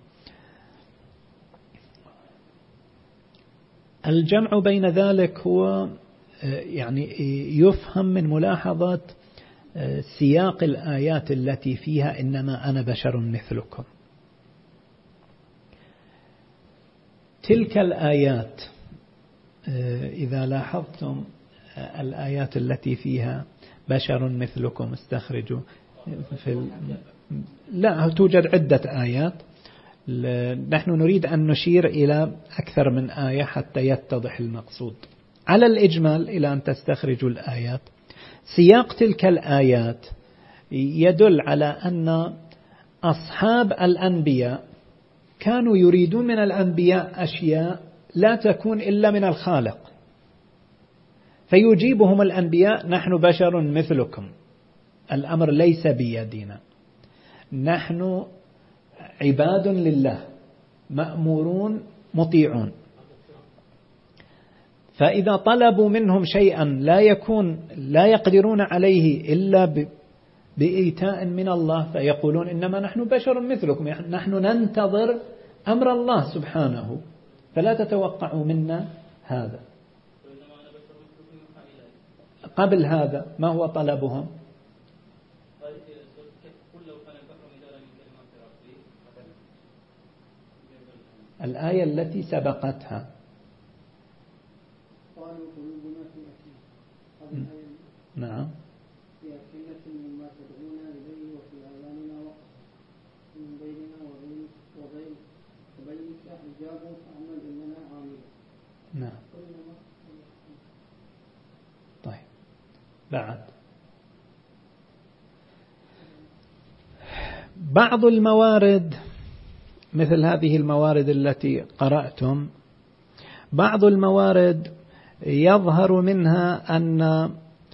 S1: الجمع بين ذلك هو يعني يفهم من ملاحظة سياق الآيات التي فيها إنما أنا بشر مثلكم. تلك الآيات إذا لاحظتم الآيات التي فيها بشر مثلكم استخرجوا في ال... لا توجد عدة آيات، نحن نريد أن نشير إلى أكثر من آية حتى يتضح المقصود. على الإجمال إلى أن تستخرجوا الآيات، سياق تلك الآيات يدل على أن أصحاب الأنبياء كانوا يريدون من الأنبياء أشياء لا تكون إلا من الخالق، فيجيبهم الأنبياء نحن بشر مثلكم، الأمر ليس بيدنا، نحن عباد لله مأمورون مطيعون. فإذا طلبوا منهم شيئا لا يكون لا يقدرون عليه إلا بإيتاء من الله، فيقولون إنما نحن بشر مثلكم، نحن ننتظر أمر الله سبحانه، فلا تتوقعوا منا هذا. قبل هذا ما هو طلبهم؟ الآية التي سبقتها نعم نعم. طيب بعد بعض الموارد مثل هذه الموارد التي قرأتم، بعض الموارد يظهر منها أن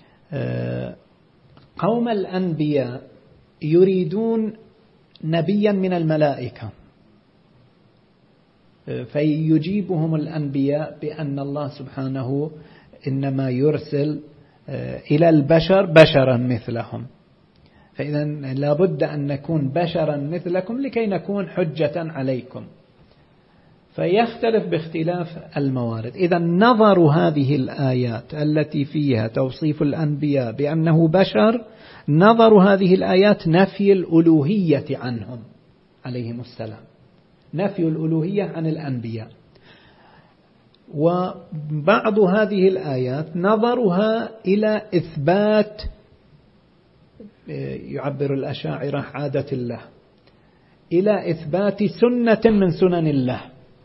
S1: قوم الأنبياء يريدون نبيا من الملائكة، فيجيبهم الأنبياء بأن الله سبحانه إنما يرسل إلى البشر بشرا مثلهم، فإذا لابد أن نكون بشرا مثلكم لكي نكون حجة عليكم، فيختلف باختلاف الموارد. إذا نظر هذه الآيات التي فيها توصيف الأنبياء بأنه بشر، نظر هذه الآيات نفي الألوهية عنهم عليهم السلام، نفي الألوهية عن الأنبياء. وبعض هذه الآيات نظرها إلى إثبات، يعبر الأشاعرة عادة الله، إلى إثبات سنة من سنن الله،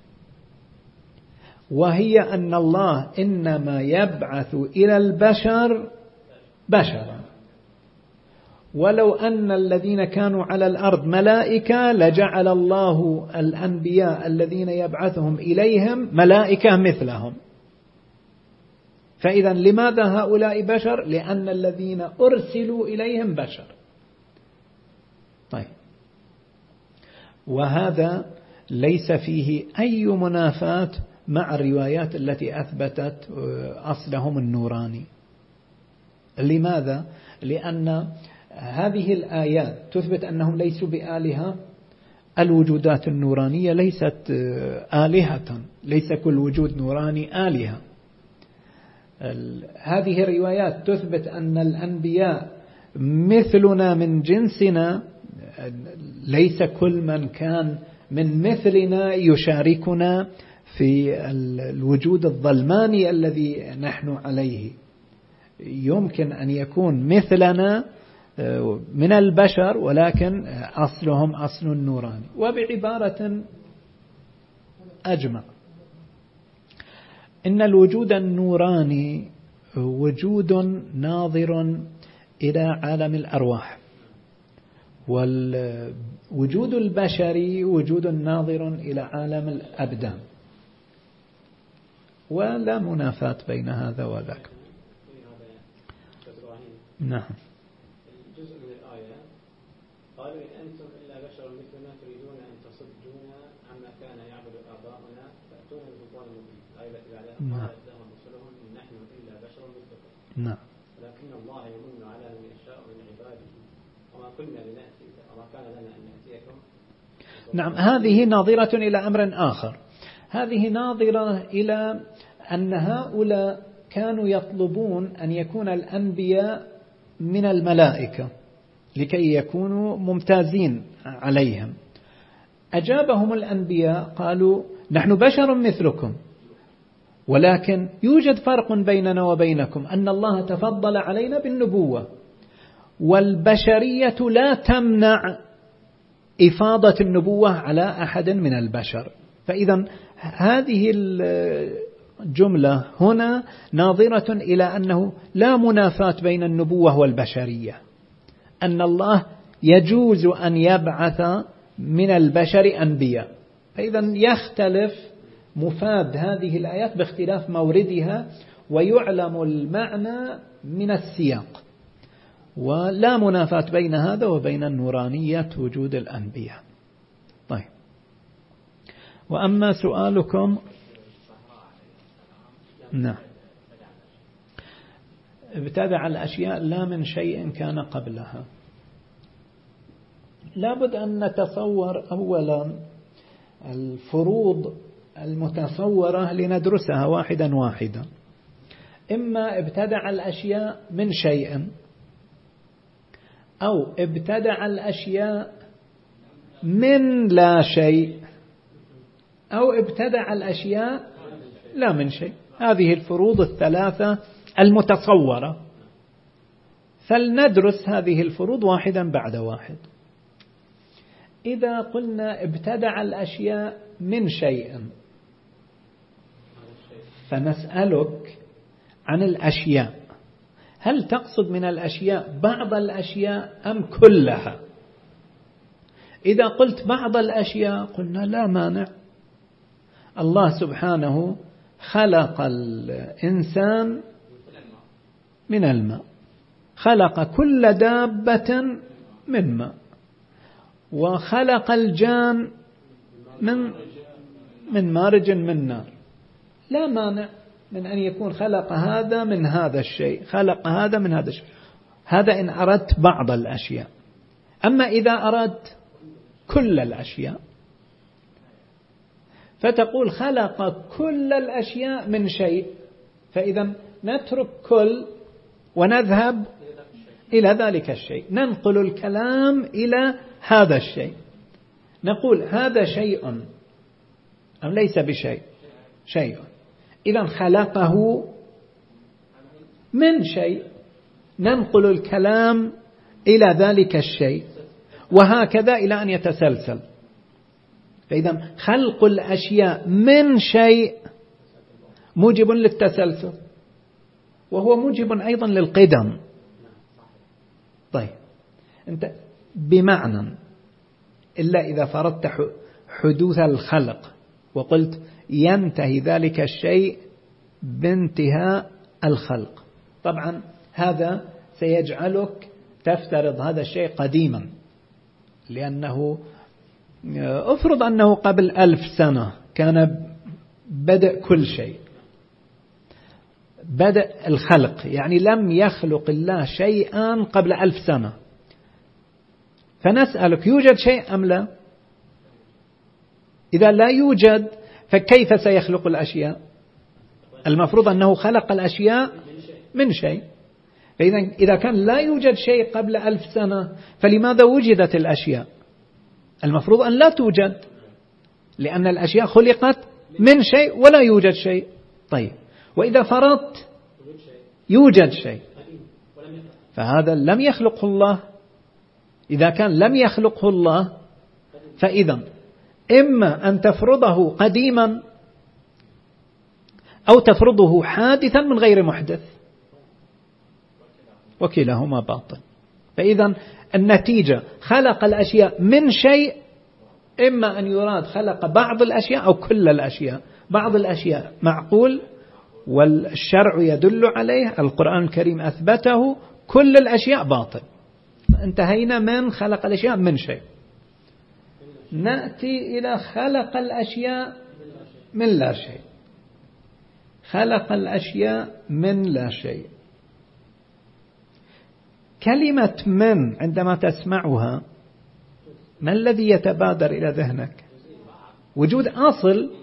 S1: وهي أن الله إنما يبعث إلى البشر بشرا، ولو أن الذين كانوا على الأرض ملائكة لجعل الله الأنبياء الذين يبعثهم إليهم ملائكة مثلهم. فإذا لماذا هؤلاء بشر؟ لأن الذين أرسلوا إليهم بشر. طيب، وهذا ليس فيه أي منافاة مع الروايات التي أثبتت أصلهم النوراني. لماذا؟ لأن هذه الآيات تثبت أنهم ليسوا بآلهة. الوجودات النورانية ليست آلهة، ليس كل وجود نوراني آلهة. هذه الروايات تثبت أن الأنبياء مثلنا من جنسنا، ليس كل من كان من مثلنا يشاركنا في الوجود الظلماني الذي نحن عليه، يمكن أن يكون مثلنا من البشر ولكن أصلهم أصل نوراني. وبعبارة أجمع، إن الوجود النوراني وجود ناظر إلى عالم الأرواح، والوجود البشري وجود ناظر إلى عالم الأبدان، ولا منافاة بين هذا وذاك. نعم.
S2: الجزء من الآية قالوا إن أنتم إلا بشر مثلنا تريدون أن تصدونا عما كان يعبد آباؤنا فأتونا بسلطان مبين. الآية التي بعدها قالت لهم رسلهم إن نحن إلا بشر مثلكم.
S1: نعم.
S2: ولكن الله يمن على من يشاء من عباده كنا لنأتي وما كان لنا أن نأتيكم.
S1: نعم، هذه ناظرة إلى أمر آخر. هذه ناظرة إلى أن هؤلاء كانوا يطلبون أن يكون الأنبياء من الملائكة لكي يكونوا ممتازين عليهم. أجابهم الأنبياء قالوا نحن بشر مثلكم، ولكن يوجد فرق بيننا وبينكم أن الله تفضل علينا بالنبوة، والبشرية لا تمنع إفاضة النبوة على أحد من البشر. فإذا هذه الجملة هنا ناظرة إلى أنه لا منافاة بين النبوة والبشرية، أن الله يجوز أن يبعث من البشر أنبياء. فإذا يختلف مفاد هذه الآيات باختلاف موردها، ويعلم المعنى من السياق، ولا منافاة بين هذا وبين النورانية وجود الأنبياء. طيب، وأما سؤالكم، نعم، ابتدع الأشياء لا من شيء كان قبلها. لابد أن نتصور أولا الفروض المتصورة لندرسها واحدا واحدا. إما ابتدع الأشياء من شيء، أو ابتدع الأشياء من لا شيء، أو ابتدع الأشياء لا من شيء. هذه الفروض الثلاثة المتصورة، فلندرس هذه الفروض واحدا بعد واحد. إذا قلنا ابتدع الأشياء من شيء، فنسألك عن الأشياء، هل تقصد من الأشياء بعض الأشياء أم كلها؟ إذا قلت بعض الأشياء قلنا لا مانع، الله سبحانه خلق الإنسان من الماء، خلق كل دابة من ماء، وخلق الجان من من مارج من نار. لا مانع من أن يكون خلق هذا من هذا الشيء، خلق هذا من هذا الشيء. هذا إن أردت بعض الأشياء. أما إذا أردت كل الأشياء فتقول خلق كل الأشياء من شيء، فإذا نترك كل ونذهب إلى ذلك الشيء، ننقل الكلام إلى هذا الشيء، نقول هذا شيء أم ليس بشيء؟ شيء. إذا خلقه من شيء، ننقل الكلام إلى ذلك الشيء، وهكذا إلى أن يتسلسل. فإذا خلق الأشياء من شيء موجب للتسلسل، وهو موجب أيضا للقدم. طيب، أنت بمعنى إلا إذا فرضت حدوث الخلق وقلت ينتهي ذلك الشيء بانتهاء الخلق، طبعا هذا سيجعلك تفترض هذا الشيء قديما، لأنه أفرض أنه قبل ألف سنة كان بدأ كل شيء، بدأ الخلق، يعني لم يخلق الله شيئا قبل ألف سنة، فنسألك يوجد شيء أم لا؟ إذا لا يوجد فكيف سيخلق الأشياء؟ المفروض أنه خلق الأشياء من شيء. فإذا إذا كان لا يوجد شيء قبل ألف سنة فلماذا وجدت الأشياء؟ المفروض أن لا توجد، لأن الأشياء خلقت من شيء ولا يوجد شيء. طيب، وإذا فرضت يوجد شيء فهذا لم يخلقه الله. إذا كان لم يخلقه الله فإذا إما أن تفرضه قديما أو تفرضه حادثا من غير محدث، وكلاهما باطل. فإذا النتيجة خلق الأشياء من شيء، إما أن يراد خلق بعض الأشياء أو كل الأشياء. بعض الأشياء معقول والشرع يدل عليه، القرآن الكريم أثبته، كل الأشياء باطل. انتهينا من خلق الأشياء من شيء. نأتي إلى خلق الأشياء من لا شيء. خلق الأشياء من لا شيء. كلمة من عندما تسمعها ما الذي يتبادر إلى ذهنك؟ وجود أصل.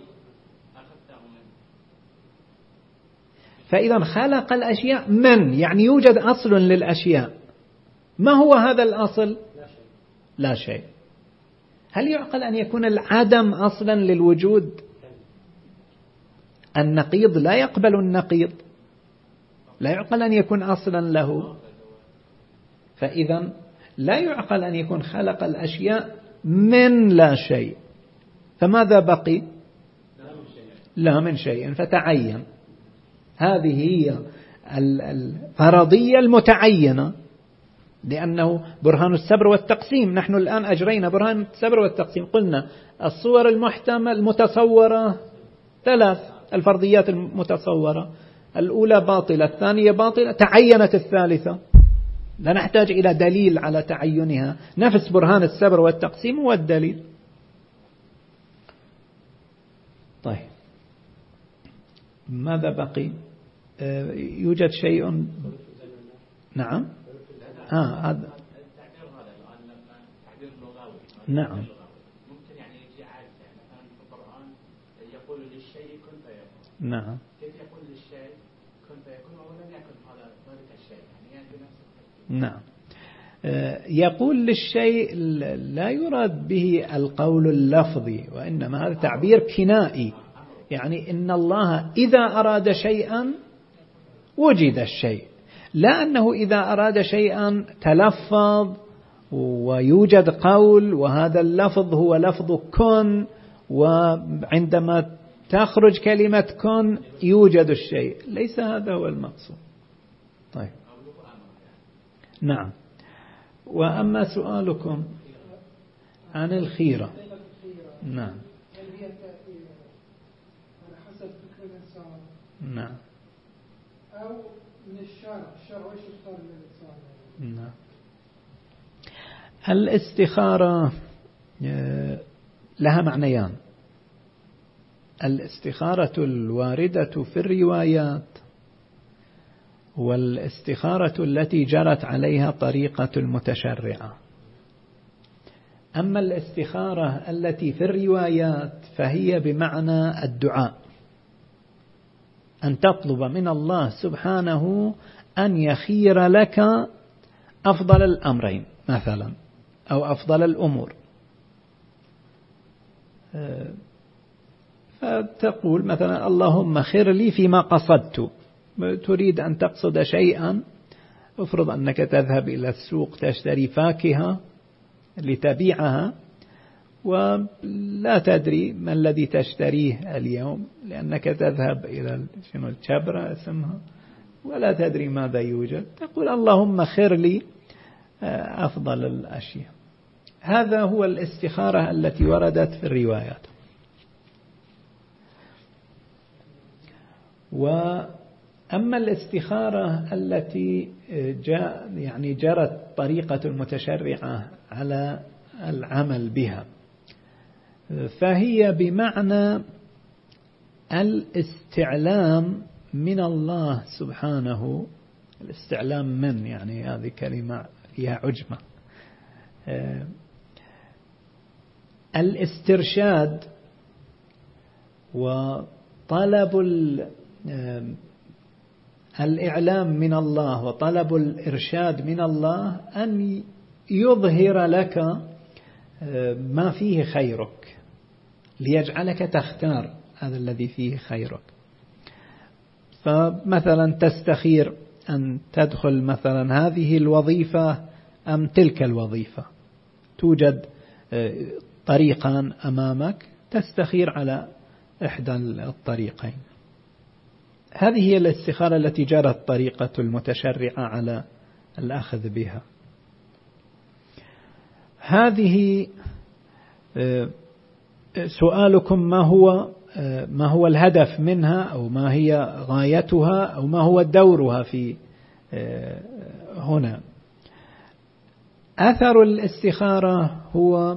S1: فإذا خلق الأشياء من، يعني يوجد أصل للأشياء. ما هو هذا الأصل؟ لا شيء. هل يعقل أن يكون العدم أصلا للوجود؟ النقيض لا يقبل النقيض، لا يعقل أن يكون أصلا له. فإذا لا يعقل أن يكون خلق الأشياء من لا شيء. فماذا بقي؟ لا من شيء فتعين. هذه هي الفرضية المتعينة، لأنه برهان السبر والتقسيم. نحن الآن أجرينا برهان السبر والتقسيم، قلنا الصور المحتمل المتصورة ثلاث، الفرضيات المتصورة الأولى باطلة، الثانية باطلة، تعينت الثالثة. لا نحتاج إلى دليل على تعينها، نفس برهان السبر والتقسيم هو الدليل. طيب ماذا بقي؟ آه يوجد شيء. نعم آه هذا نعم.
S3: ممكن يعني يجي عارف يعني مثلا في القرآن يقول للشيء كن فيكون.
S1: نعم.
S3: كيف يقول للشيء كن فيكون ولم يكن هذا ذلك الشيء يعني بنفس.
S1: نعم. يقول للشيء لا يراد به القول اللفظي، وإنما هذا تعبير كنائي، يعني إن الله إذا أراد شيئا وجد الشيء، لا أنه إذا أراد شيئا تلفظ ويوجد قول وهذا اللفظ هو لفظ كن، وعندما تخرج كلمة كن يوجد الشيء. ليس هذا هو المقصود. طيب نعم. وأما سؤالكم عن الخيرة، نعم نعم
S5: أو من الشرع، الشرع وإيش يختار للإنسان؟
S1: نعم. الاستخارة لها معنيان: الاستخارة الواردة في الروايات، والاستخارة التي جرت عليها طريقة المتشرعة. أما الاستخارة التي في الروايات فهي بمعنى الدعاء، أن تطلب من الله سبحانه أن يخير لك أفضل الأمرين مثلا، أو أفضل الأمور. فتقول مثلا اللهم خير لي فيما قصدت. تريد أن تقصد شيئا، افرض أنك تذهب إلى السوق تشتري فاكهة لتبيعها، ولا تدري ما الذي تشتريه اليوم، لأنك تذهب إلى شنو الشبرة اسمها، ولا تدري ماذا يوجد. تقول اللهم خير لي أفضل الأشياء. هذا هو الاستخارة التي وردت في الروايات. وأما الاستخارة التي جاء يعني جرت طريقة المتشرعة على العمل بها، فهي بمعنى الاستعلام من الله سبحانه. الاستعلام من يعني هذه كلمة فيها عجمة. الاسترشاد وطلب الإعلام من الله وطلب الإرشاد من الله أن يظهر لك ما فيه خيرك، ليجعلك تختار هذا الذي فيه خيرك. فمثلا تستخير أن تدخل مثلا هذه الوظيفة أم تلك الوظيفة، توجد طريقان أمامك، تستخير على إحدى الطريقين. هذه هي الاستخارة التي جرت طريقة المتشرعة على الأخذ بها. هذه سؤالكم ما هو ما هو الهدف منها، أو ما هي غايتها، أو ما هو دورها في هنا. أثر الاستخارة هو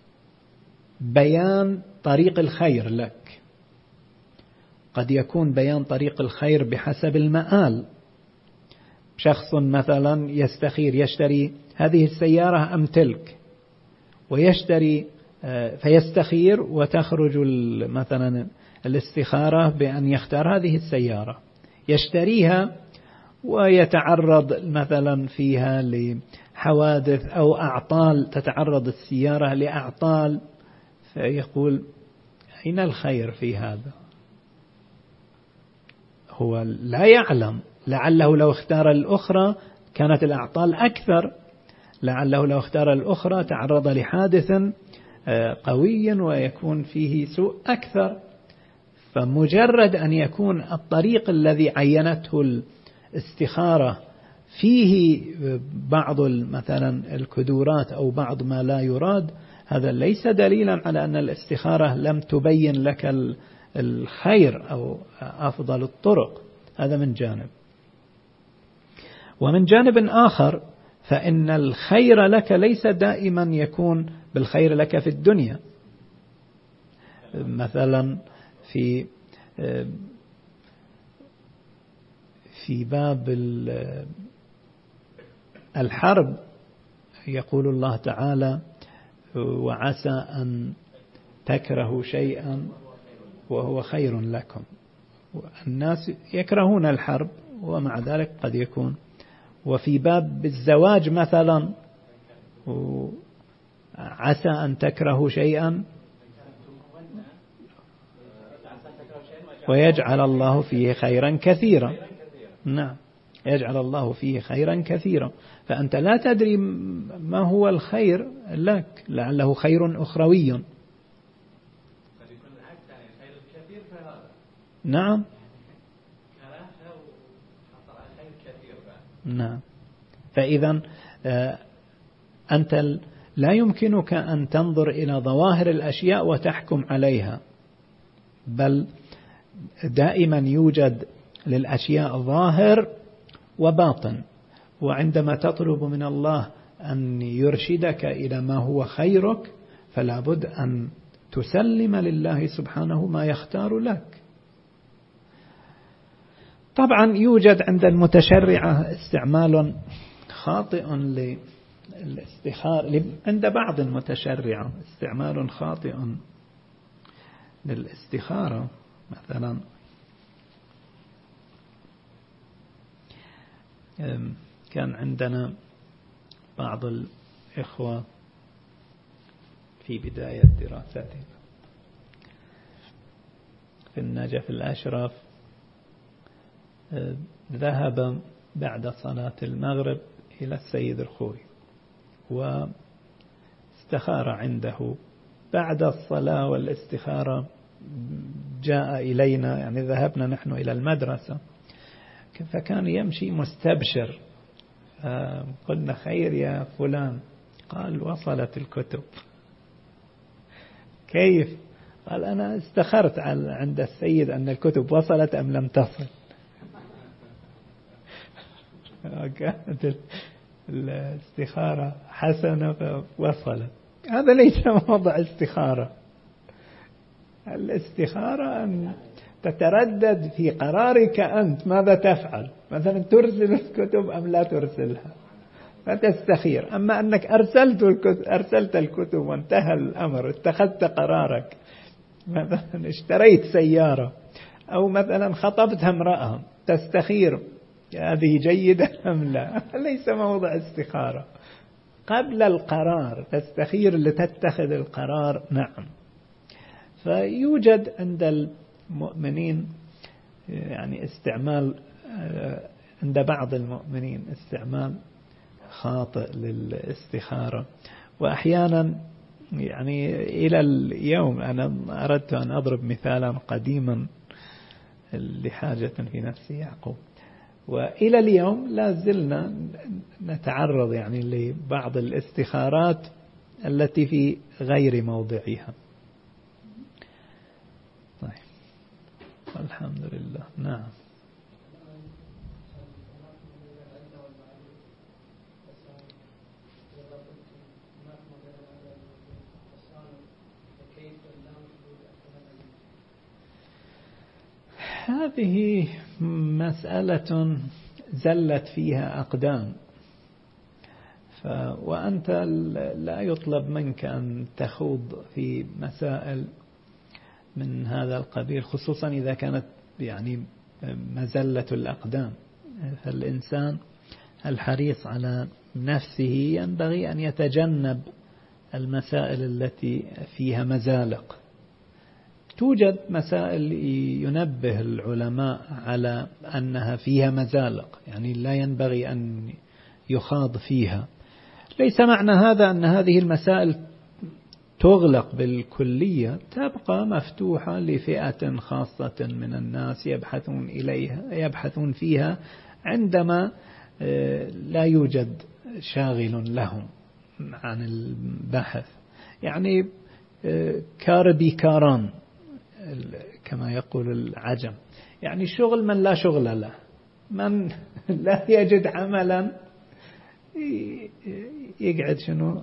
S1: بيان طريق الخير لك. قد يكون بيان طريق الخير بحسب المآل، شخص مثلا يستخير يشتري هذه السيارة أم تلك، ويشتري فيستخير وتخرج مثلا الاستخارة بأن يختار هذه السيارة، يشتريها ويتعرض مثلا فيها لحوادث أو أعطال، تتعرض السيارة لأعطال، فيقول أين الخير في هذا؟ هو لا يعلم، لعله لو اختار الأخرى كانت الأعطال أكثر، لعله لو اختار الأخرى تعرض لحادث قوي ويكون فيه سوء أكثر. فمجرد أن يكون الطريق الذي عينته الاستخارة فيه بعض مثلا الكدورات أو بعض ما لا يراد، هذا ليس دليلا على أن الاستخارة لم تبين لك الخير أو أفضل الطرق. هذا من جانب. ومن جانب آخر فإن الخير لك ليس دائما يكون بالخير لك في الدنيا. مثلا في في باب الحرب يقول الله تعالى وعسى أن تكرهوا شيئا وهو خير لكم. الناس يكرهون الحرب ومع ذلك قد يكون. وفي باب الزواج مثلا عسى أن تكرهوا شيئا ويجعل الله فيه خيرا كثيرا. نعم، يجعل الله فيه خيرا كثيرا. فأنت لا تدري ما هو الخير لك، لعله خير أخروي. نعم نعم. فإذا أنت لا يمكنك أن تنظر إلى ظواهر الأشياء وتحكم عليها، بل دائما يوجد للأشياء ظاهر وباطن. وعندما تطلب من الله أن يرشدك إلى ما هو خيرك فلا بد أن تسلم لله سبحانه ما يختار لك. طبعا يوجد عند المتشرعة استعمال خاطئ للاستخارة، عند بعض المتشرعة استعمال خاطئ للاستخارة. مثلا كان عندنا بعض الإخوة في بداية دراستهم في النجف الأشرف، ذهب بعد صلاة المغرب إلى السيد الخوي واستخار عنده. بعد الصلاة والاستخارة جاء إلينا، يعني ذهبنا نحن إلى المدرسة، فكان يمشي مستبشر. قلنا خير يا فلان؟ قال وصلت الكتب. كيف؟ قال أنا استخرت عند السيد أن الكتب وصلت أم لم تصل. كانت الاستخارة حسنة فوصلت. هذا ليس موضع استخارة. الاستخارة أن تتردد في قرارك أنت ماذا تفعل، مثلا ترسل الكتب أم لا ترسلها، فتستخير. أما أنك أرسلت الكتب, أرسلت الكتب وانتهى الأمر، اتخذت قرارك، مثلا اشتريت سيارة أو مثلا خطبت امرأة، تستخير هذه جيدة أم لا، ليس موضع استخارة. قبل القرار تستخير لتتخذ القرار. نعم. فيوجد عند المؤمنين يعني استعمال، عند بعض المؤمنين استعمال خاطئ للاستخارة. وأحيانا يعني إلى اليوم أنا أردت أن أضرب مثالا قديما لحاجة في نفسي يعقوب، وإلى اليوم لا زلنا نتعرض يعني لبعض الاستخارات التي في غير موضعها. طيب الحمد لله. نعم. هذه مسألة زلت فيها أقدام، ف وأنت لا يطلب منك أن تخوض في مسائل من هذا القبيل، خصوصا إذا كانت يعني مزلة الأقدام. فالإنسان الحريص على نفسه ينبغي أن يتجنب المسائل التي فيها مزالق. توجد مسائل ينبه العلماء على أنها فيها مزالق، يعني لا ينبغي أن يخاض فيها. ليس معنى هذا أن هذه المسائل تغلق بالكلية، تبقى مفتوحة لفئة خاصة من الناس يبحثون إليها يبحثون فيها عندما لا يوجد شاغل لهم عن البحث، يعني كاربي كاران كما يقول العجم، يعني شغل من لا شغل له، من لا يجد عملا يقعد شنو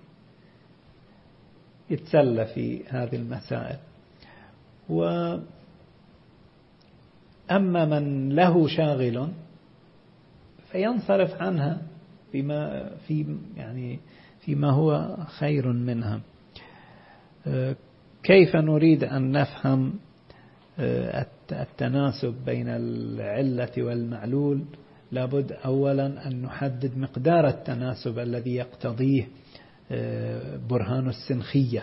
S1: يتسلى في هذه المسائل. وأما من له شاغل فينصرف عنها فيما في يعني فيما هو خير منها. كيف نريد أن نفهم التناسب بين العلة والمعلول؟ لابد أولا أن نحدد مقدار التناسب الذي يقتضيه برهان السنخية.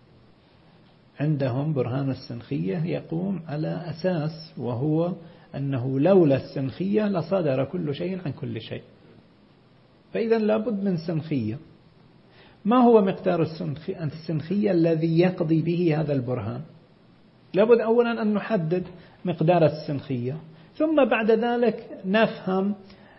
S1: عندهم برهان السنخية يقوم على أساس، وهو أنه لولا السنخية لصدر كل شيء عن كل شيء، فإذا لابد من سنخية. ما هو مقدار السنخية الذي يقضي به هذا البرهان؟ لابد أولا أن نحدد مقدار السنخية، ثم بعد ذلك نفهم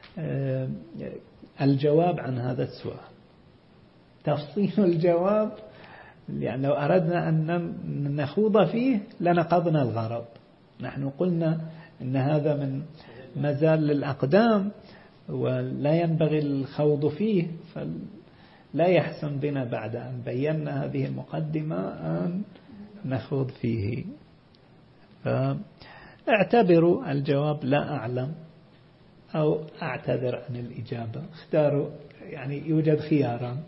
S1: الجواب عن هذا السؤال. تفصيل الجواب يعني لو أردنا أن نخوض فيه لنقضنا الغرض. نحن قلنا إن هذا من مزال للأقدام ولا ينبغي الخوض فيه، فلا يحسن بنا بعد أن بينا هذه المقدمة أن نخوض فيه. فاعتبروا الجواب لا أعلم أو أعتذر عن الإجابة، اختاروا، يعني يوجد خياران.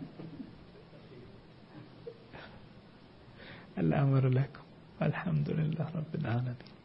S1: الأمر لكم، والحمد لله رب العالمين.